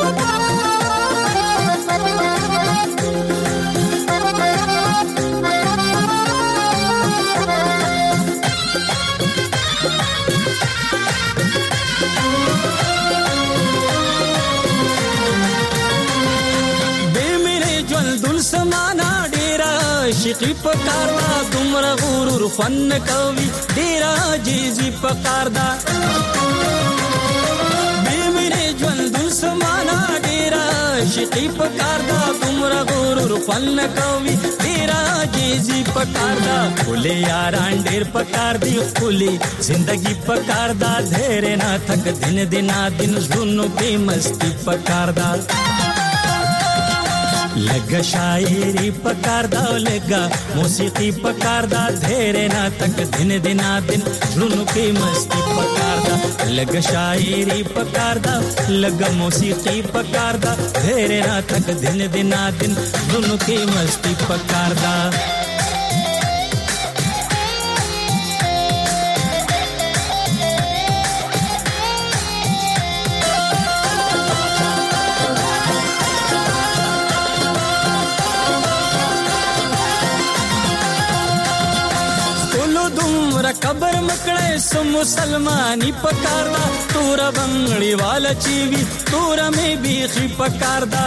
سمانا ډیرا شقی پکار دا تمرا غرور فن کوي ډیرا جیزی پکار دا بے میرے ژوند سمانا ډیرا شقی پکار دا تمرا غرور فن کوي ډیرا جیزی پکار دا کولے یاران ډیر پکار دی کولے زندگی پکار دا دھیرے نہ تھک دن دنا دن زونو کی مستی پکار دا لګه شاعری پکار دا لګه موسیقي پکار دا ډېر نه تک دن دنا دن ژوندو کې مستی پکار دا لګه شاعری پکار دا لګه موسیقي پکار دا ډېر نه تک دن دنا دن ژوندو کې مستی پکار دا قبر مکړې سو مسلمانی پکاردا تورا بنگړی والا چیوی تورا می بیخي پکاردا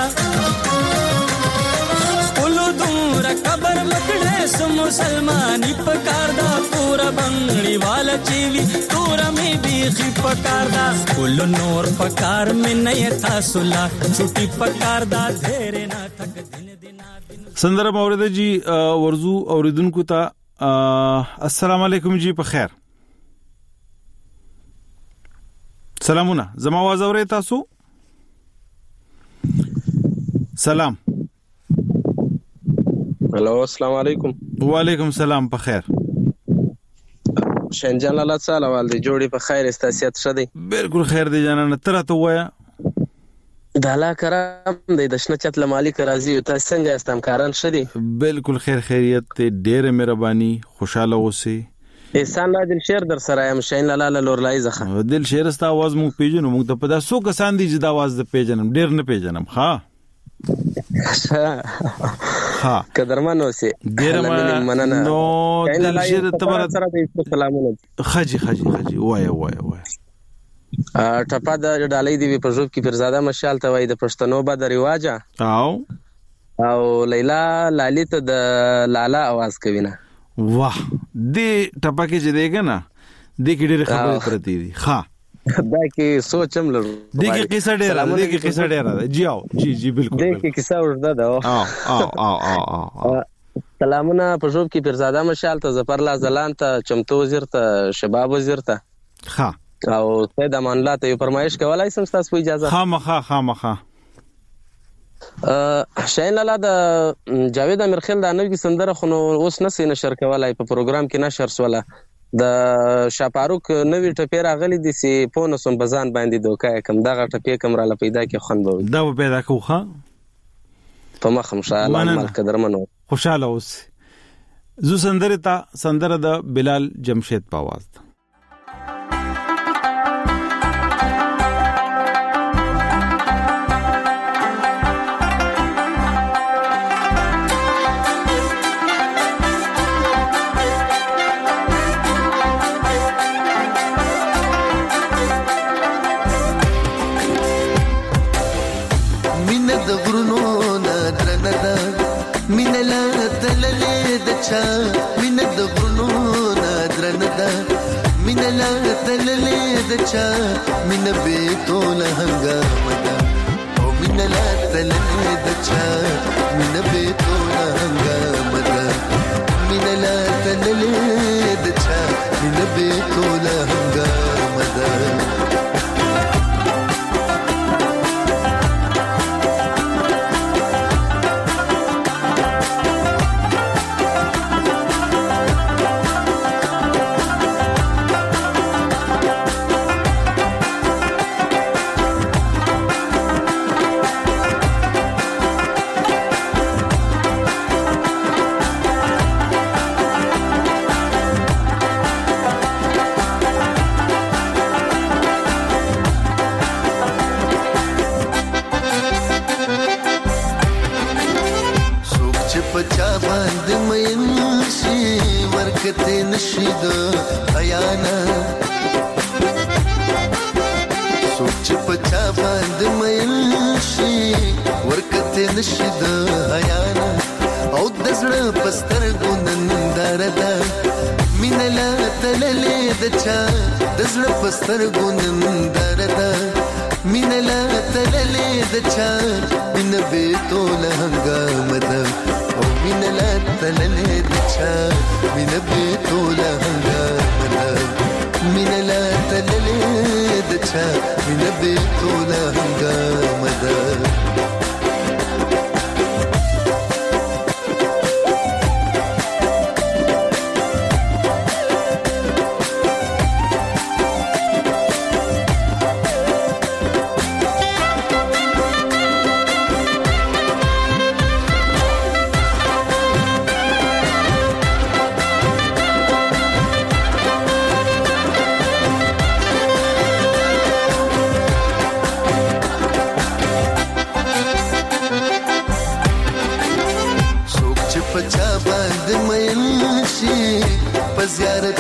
ولو دورا قبر مکړې سو مسلمانی پکاردا تورا بنگړی والا چیوی تورا می بیخي پکاردا ولو نور پکار می نه تاسو لا چټي پکاردا ډېر نه تک دن دن سندره مورید جی ورزو اوریدونکو ته السلام علیکم جی په خیر سلامونه زما आवाज اورئ تاسو سلام هلو السلام علیکم وعلیکم السلام په خیر شنجان الله تعالی والدي جوړي په خیر استاسیت شدي بالکل خیر دی جانانه تر ته وایا دالا کرام د دشنه چت مالک راضي تاسو څنګه استم کاران شدي بالکل خیر خیریت ته ډېر مهرباني خوشاله اوسئ احسان لا دل شیر در سره ام شین لاله لور لای زخه دل شیر است आवाज مو پیژنو موږ ته پدا سو کسان دي چې د आवाज د پیژنم ډېر نه پیژنم ها ها قدرمن اوسئ ډېر مننه نو دل شیر تبر سره د سلامونه خجي خجي خجي وای وای وای ټپه د ډالۍ دی په ژوب کې فرزاده مشال ته وای د پښتنو به د رواجه او او لیلا لالیت د لالا आवाज کوي نه واه دې ټپه کې چې دیګه نه دې کې ډېر خبرې پرتی دي ها دا کې سوچم لر دې کې قصه ډېره دې کې قصه ډېره جی او جی جی بالکل دې کې قصه ورده ده او او او او سلامونه په ژوب کې فرزاده مشال ته ظفر لا زلان ته چمتو وزیر ته شباب وزیر ته ها او سید امان الله ته یو فرمایش کولای سم تاسو په اجازه خامخا خامخا شاین لاله د جاوید امیرخیل د نوې سندره خو اوس نه سینه نشر کولای په پروګرام کې نشر سواله د شاپاروک نوې ټپې راغلي دي سي پونسم بزان باندې دوکا کم دغه ټپې کم را پیدا کې خوند وي دا پیدا کوخه په مخ ان شاء الله مال قدرمنو خوشاله اوس زو سندره تا سندره د بلال جمشید په आवाज مين د غرونو نادرن ده مين لا تللي دچا مين به تول هنګام ده او مين لا تللي دچا مين به تول هنګام ده مين لا تللي دچا مين به تول هنګام ده پستر ګونم دردا مين لا تللي دچا مين به تول هنګام ده او مين لا تللي دچا مين به تول هنګام ده مين لا تللي دچا مين به تول هنګام ده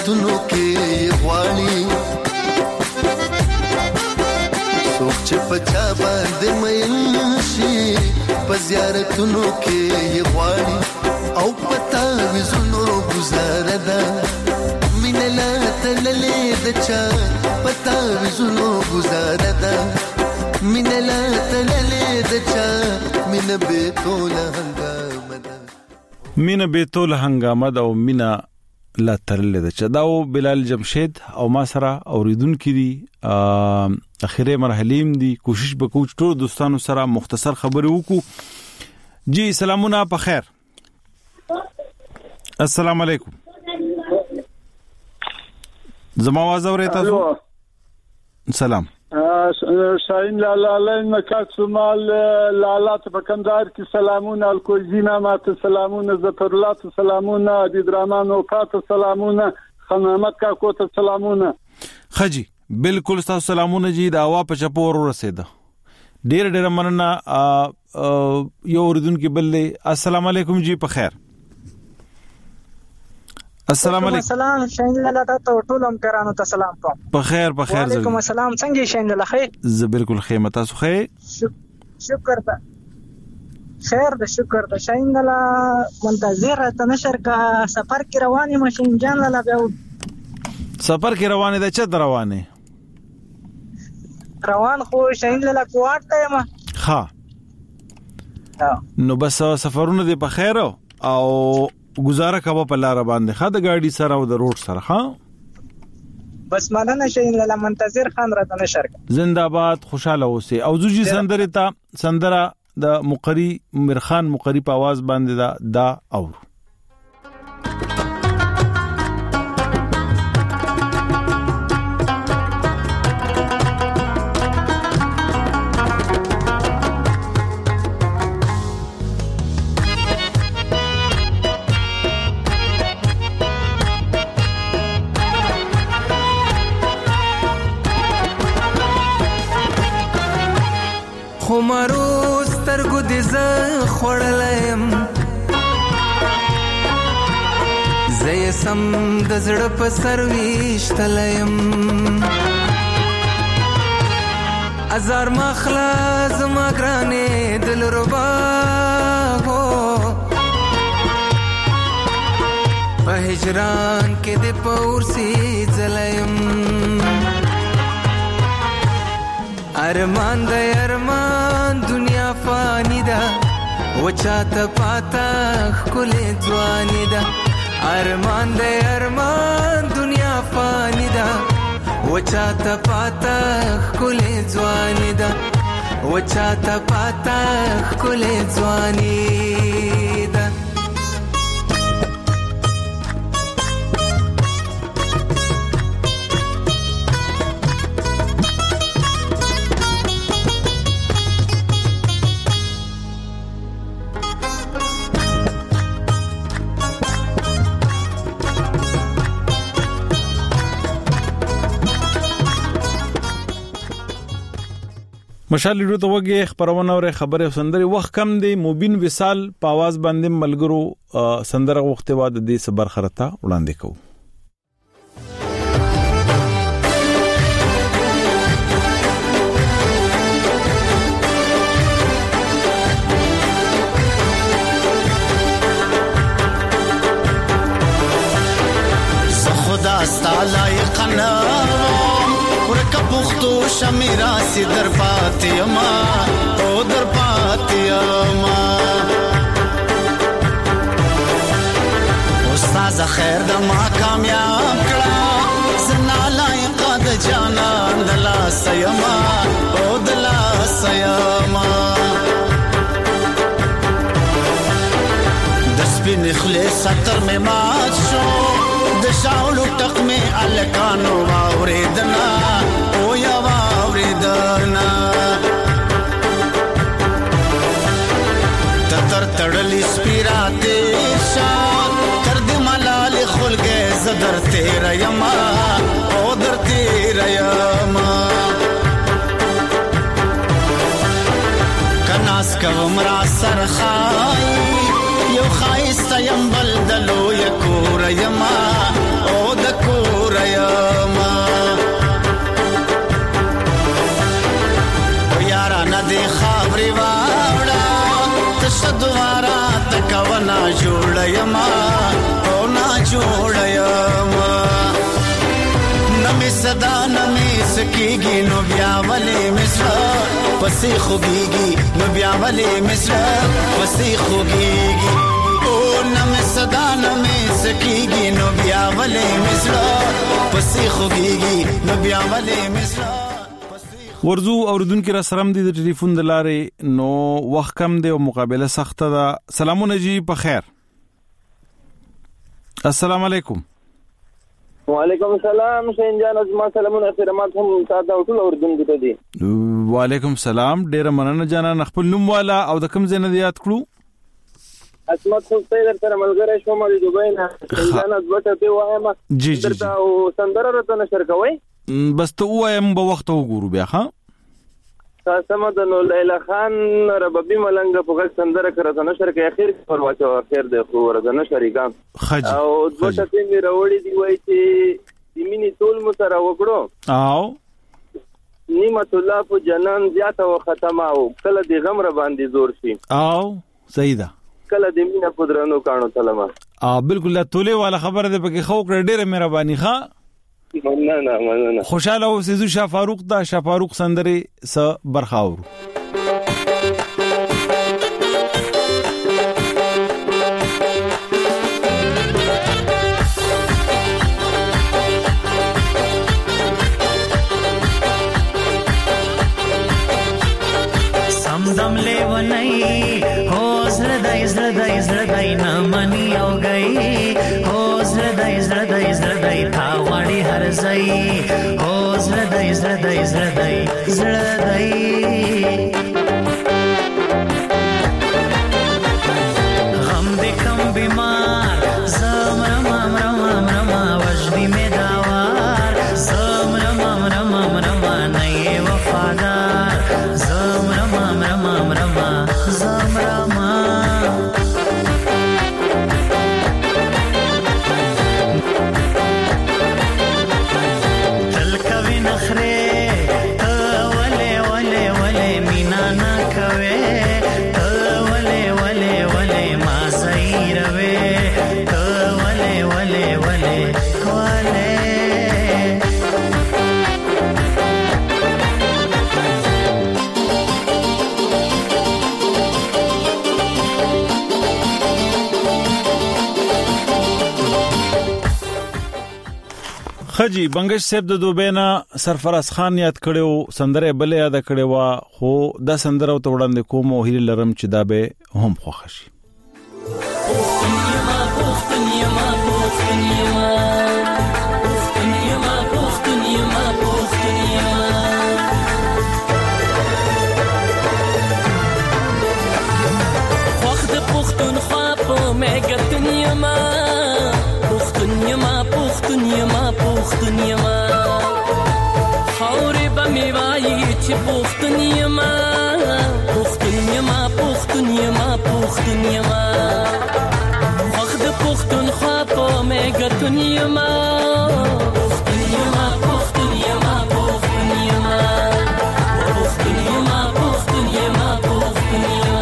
زیارتونو کې غواړي څوک چې پچا باندې مین شي په زیارتونو کې غواړي او پتا وزونو گزار ده مینه لا تللې د چا پتا وزونو گزار ده مینه لا تللې د چا مینه به توله هنګامه ده مینه به توله هنګامه ده او مینه لا تللې ده چا دا او بلال جمشید او ما سره اوریدونکو دي اخیری مرحلیم دي کوشش وکړو چې ټول دوستانو سره مختصر خبرې وکړو. جی سلامونه په خیر. السلام علیکم. زما आवाज اورئ تاسو؟ سلام. شاهین لالا لین مکات شمال لالا ته په کندهار کې سلامونه الکوزینا ماته سلامونه ظفر الله ته سلامونه عبد الرحمن وفات سلامونه خنامت کا کو ته سلامونه. خجی بالکل تاسو سلامونه جی دا وا په چپور ورسېده. ډېر ډېر مننه. یو اوریدونکو بل السلام علیکم جی په خیر. السلام علیکم. السلام شاهین لالا ته ټول همکارانو ته سلام کوم. په خیر په خیر. وعلیکم السلام. څنګه شاهین لالا خیر؟ زه بالکل خیر. تاسو خیر؟ شکر ده. خیر ده شکر ده شاهین لالا منتظر ته نشر کا سفر کې رواني ماشین جان لالا بیا سفر کې روانه ده چې روانه روان خو شاهین لالا کوټ ته ما ها نو بس سفرونه دې په خیر او گزاره کوه په لار باندې خا د ګاډي سره او د روډ سره ها بس مننه شاهین لالا منتظر خان را ته نشر زنده باد خوشاله اوسه او زوجي سندره ته سندره د مقری مرخان مقری په आवाज باندې دا دا اور خمارو سترګو دې ز خړلم زې سم د زړه په سرويشتلم ازار مخلا زما ګرانې دل ربا هو په هجران کې دې پورسي ځلم ارمان د ارمان دنیا فانی ده وچاته پاتا خله ځواني ده ارمان د ارمان دنیا فانی ده وچاته پاتا خله ځواني ده وچاته پاتا خله ځواني ده مشال لرو ته وګه خبرونه او خبره سندري وخت کم دی موبین وصال په आवाज باندې ملګرو سندره وخت بعد دې صبر خرته وړاندې کو. خدا استعلایق نه ورکه پختو شمیرا سی در پاتیما او در پاتیما استاد خیر د ما کامیاب کړه زنا لایق د جانان دلا سیما او دلا سیما د سپین خلیص تر می مات شو د شاولو ټق می الکانو واوریدنا او یا واوریدنا تر تړلی سپیرا دې شان تر دې ملال خلګه زدر تیر یما او در تیر یما کناس کوم را سرخای یو خایست یم بلدلو یکور یما او د کو دې خاورې واوړه تشدوارا تکونا جوړیما او نا جوړیما نمې صدا نمې سکیږي نو بیا ولې مصر پسې خوږيږي نو بیا ولې مصر پسې خوږيږي او نمې صدا نمې سکیږي نو بیا ولې مصر پسې خوږيږي نو بیا ولې مصر ورزو اوردونکو را سلام دي د ټلیفون د لارې نو وخت کم دی او مقابله سخته ده. سلامونه جی په خیر. السلام علیکم. وعلیکم السلام شین جان ازما سلامونه احترامات هم تاسو ټول اوردونکو ته دي. وعلیکم السلام ډیر مننه جانا خپل نوم والا او د کوم ځای نه یاد کړو؟ اسمت حسین در سره ملګری شوم د دوبۍ نه جان ازبته ته وایم جی جی درته او سندره راته نشر کوي بس ته وایم به وخت وګورو بیا ها تاسو مده نو لیلا خان ربابي ملنګ په غږ سندره کړه نشر کوي اخر پر واچو اخر د خو ورته نشر یګام او دوته تیمې راوړې دی وای چې یمینی ټول مو سره وګړو او نعمت الله په جنان زیاته و ختمه او کله دی غم را باندې زور شي او صحیح ده کله د مینا پدرانو کانو سلام ا بالکل لا توله والا خبره ده پکې خو کړ ډیره مهرباني ښا نه نه نه خوشاله اوسې شاه فاروق دا شاه فاروق سندري س برخاور समदम ले वनई हो زړدای زړدای زړدای نه منی او گئی هو زړدای زړدای زړدای تا وړي هر ځای هو زړدای زړدای زړدای زړدای غم دې کم بیمار زم رم رم رم وجدي می داوار زم رم رم رم نه وفادار زم رم رم رم زم رم خجی بنگش صاحب د دوبینا سرفراز خان یاد کړو سندره بل یاد کړو خو دا سندره او توړاندې کوم او هیله لرم چې دا به هم خوښ شي. پختونیما خاورې به مې وایي چې پختونیما پختونیما پختونیما پختونیما خوښ د پښتونخوا په مې ګټونیما پختونیما پختونیما پختونیما پختونیما پختونیما پختونیما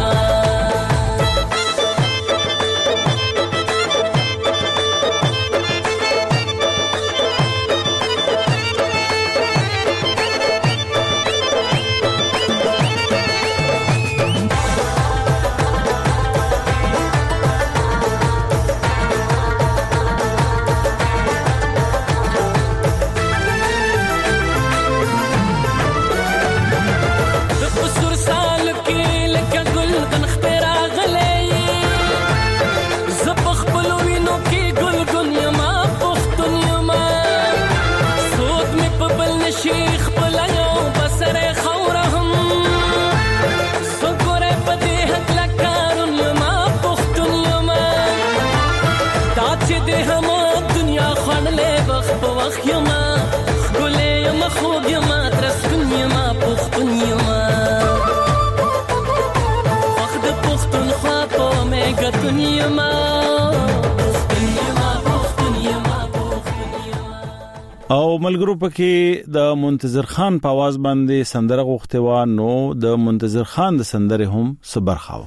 ملګرو پکې د منتظر خان په आवाज باندې سندره غوښته و، نو د منتظر خان د سندره هم صبر خاو.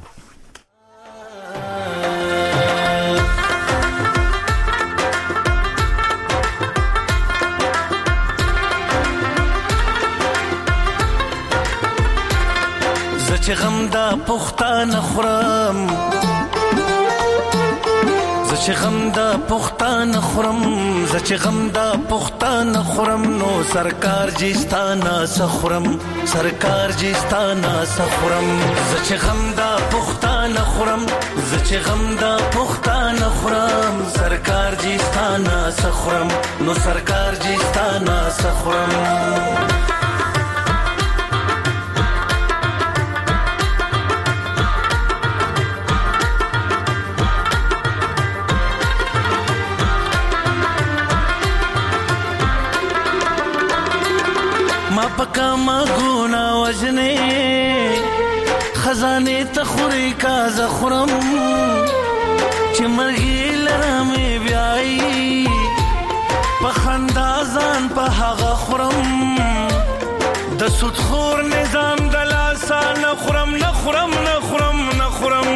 زچ غم دا پختان خورم زچ غم دا پختان خورم زچ غم دا پختان خورم نو سرکار جستانا سخورم سرکار جستانا سخورم زچ غم دا پختان خورم زچ غم دا پختان خورم سرکار جستانا سخورم نو سرکار جستانا سخورم. پکا مگونا وجنے خزانے تخوری کا زخرم چمرگی لرمی بیائی پخندازان پہاغا خورم دسود خور نظام دلاسا نخورم نخورم نخورم نخورم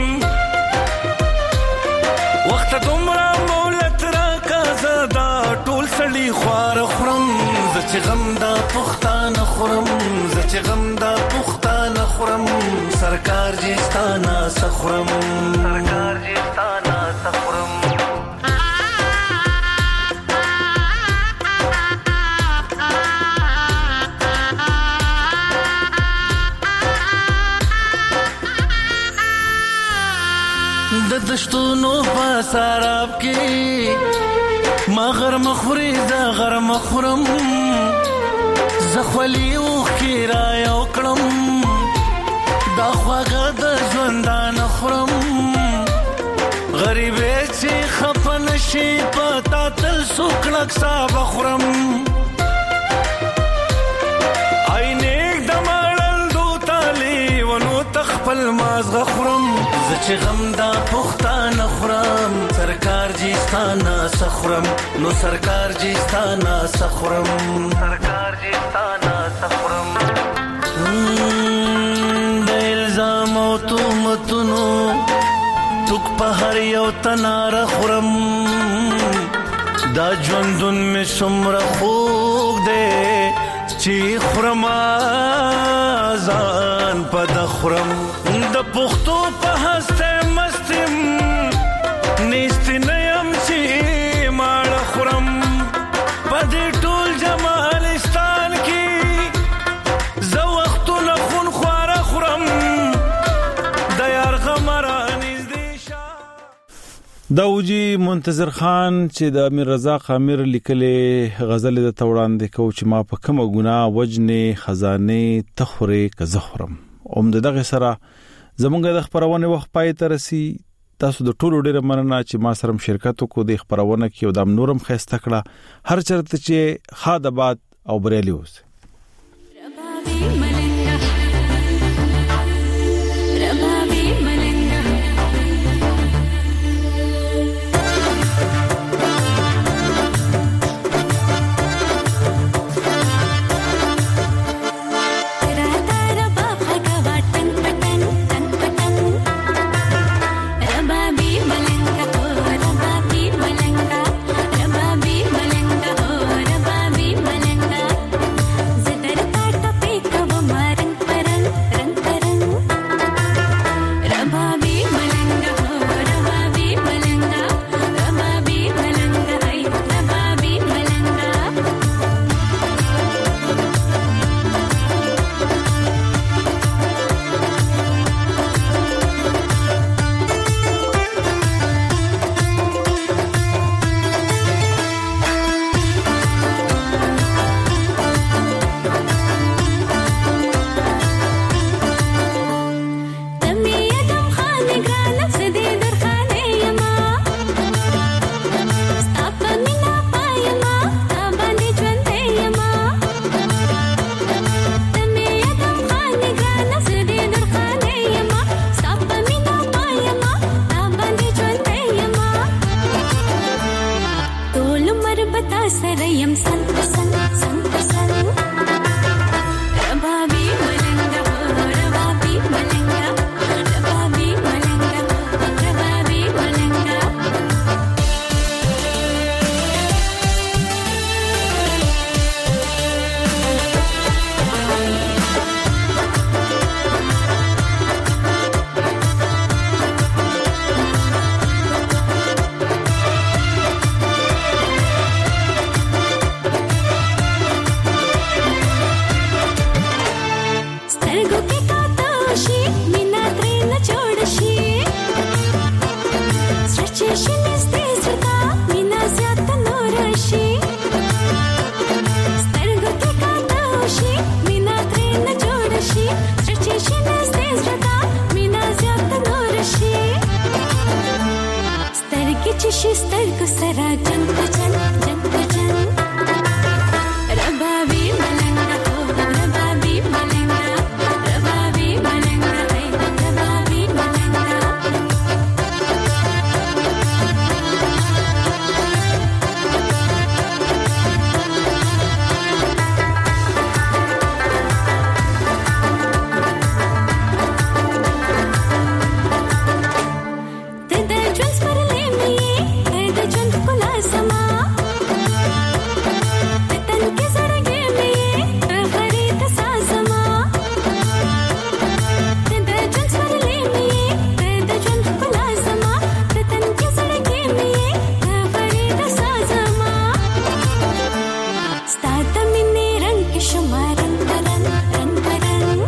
وقت دمرا مولت را کا زدا ټول سړی خوار خورم زچ غم دا پختان خورم زچ غم دا پختان خورم سرکار جستانا سخورم سرکار جستانا سخورم. د دشتونو په سراب کې ما غر مخوري دا غر مخورم زخولی اوخ کی را یو کړم دا خواږه د ژوندان خورم غریبې چې خفن شي پتا تل سوکړک صاحب خورم عینک د مړل دو تالی ونو تخپل مازغه خورم زچ غم دا پختان خورم سرکار جستانا سخورم نو سرکار جستانا سخورم سرکار جستانا سخورم. د الزام او تهمتونو توک په هر یو تنار خورم دا ژوندون می څومره خوږ دی چې خورم ځان په د خورم د پښتو په هسته مستم نیست نیم چې ماړه خورم په دې ټول جمالستان کې زه وختونه خون خواره خورم د یار غمره نږدې شه. داوجی منتظر خان چې د امیر رضا خامر لیکلې غزل د توړاندې کو چې ما په کومه ګناه وجنې خزانه تخوري که زخرم اوم دغه سره زمونږ د خبرونه وخت پای ته رسی. تاسو د ټولو ډیره مننه چې ما سره شرکت وکړو د خبرونه کې او د نورم خسته کړه هر چرته چې خادبات او بریالي اوس. شي سترګو سره جنگ